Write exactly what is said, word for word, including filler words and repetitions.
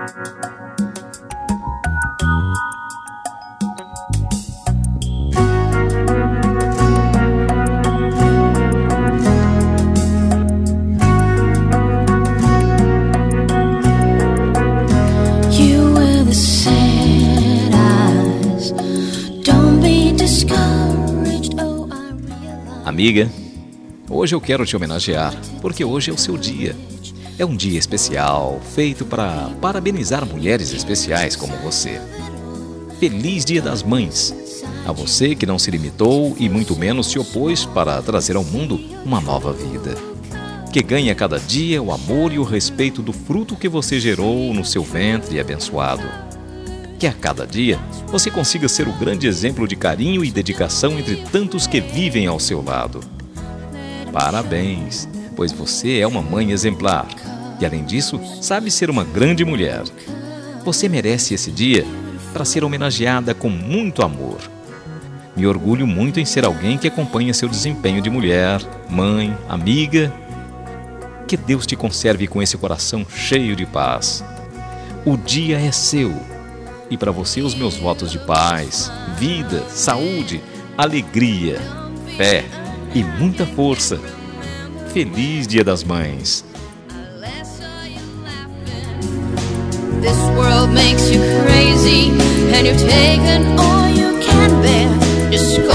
Amiga, hoje eu quero te homenagear, porque hoje é o seu dia. É um dia especial, feito para parabenizar mulheres especiais como você. Feliz Dia das Mães! A você que não se limitou e muito menos se opôs para trazer ao mundo uma nova vida. Que ganhe a cada dia o amor e o respeito do fruto que você gerou no seu ventre abençoado. Que a cada dia você consiga ser o grande exemplo de carinho e dedicação entre tantos que vivem ao seu lado. Parabéns, pois você é uma mãe exemplar e, além disso, sabe ser uma grande mulher. Você merece esse dia para ser homenageada com muito amor. Me orgulho muito em ser alguém que acompanha seu desempenho de mulher, mãe, amiga. Que Deus te conserve com esse coração cheio de paz. O dia é seu. E para você os meus votos de paz, vida, saúde, alegria, fé e muita força. Feliz Dia das Mães! This world makes you crazy and you've taken all you can bear. Just go